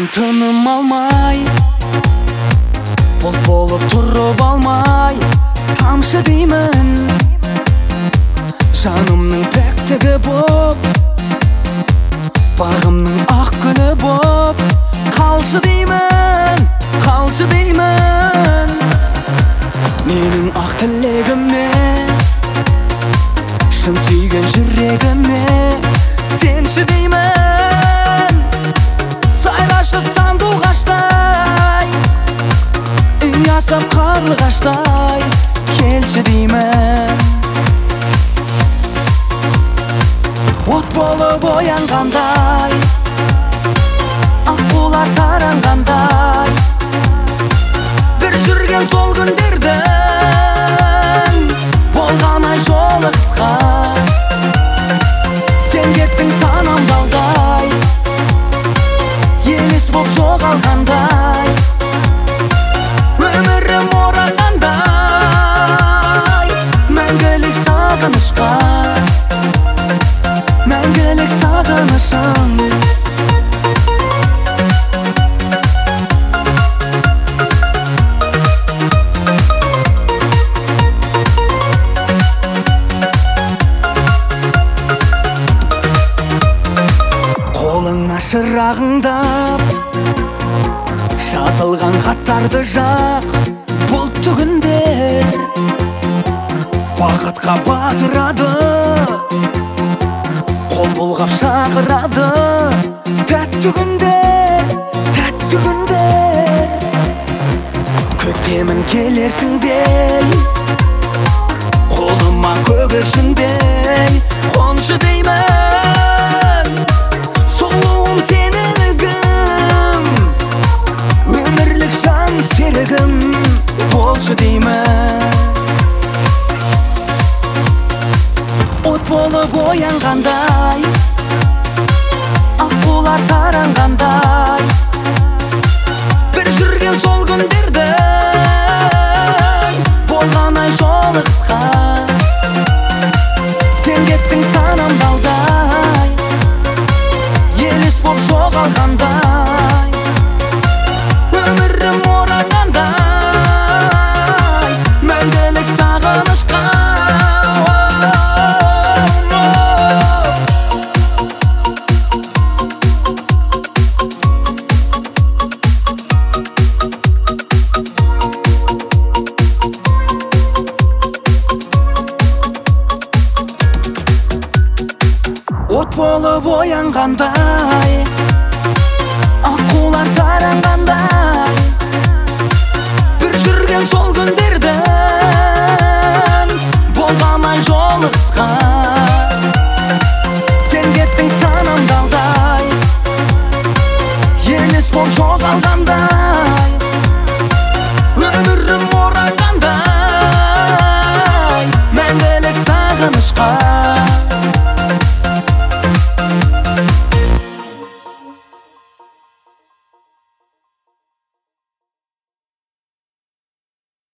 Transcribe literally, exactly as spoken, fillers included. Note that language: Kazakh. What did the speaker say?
тыным алмай, бұлт болып тұрып алмай, тамшы деймін жанымның пәктігі боп, бағымның ақ күні боп. Қалшы деймін, қалшы деймін менің ақ тілегіме, шын сүйген жүрегіме сенші деймін. Сайрашы сандуғаштай, үй асап қарлығаштай, келші деймін. От болып оянғандай, аққулар таранғандай, бір жүрген сол күндердің болған ай жолы қысқа. Сен кеттің санам балдай, елес боп жоғалғандай, өмірім орағандай, мәңгілік сағынышқа, мәңгілік сағынышым. Қолыңа шырағыңдап жазылған хаттарды жақ, бұлтты күндер бақытқа батырады, қол бұлғап шақырады. Тәтті күндер, тәтті күндер, күтемін келерсіңдей, қолыма көгершіндей қоншы деймін. Сұлуым сенілігім, өмірлік жан серігім болшы деймін. От болып оянғандай, аққулар таранғандай, бір жүрген сол күндердің болған ай жолы қысқа. Сен кеттің санам балдай, елес боп жоғалғандай, өмірім орағандай, мәңгілік сағынышқа. От болып оянғандай, аққулар таранғандай, бір жүрген сол күндердің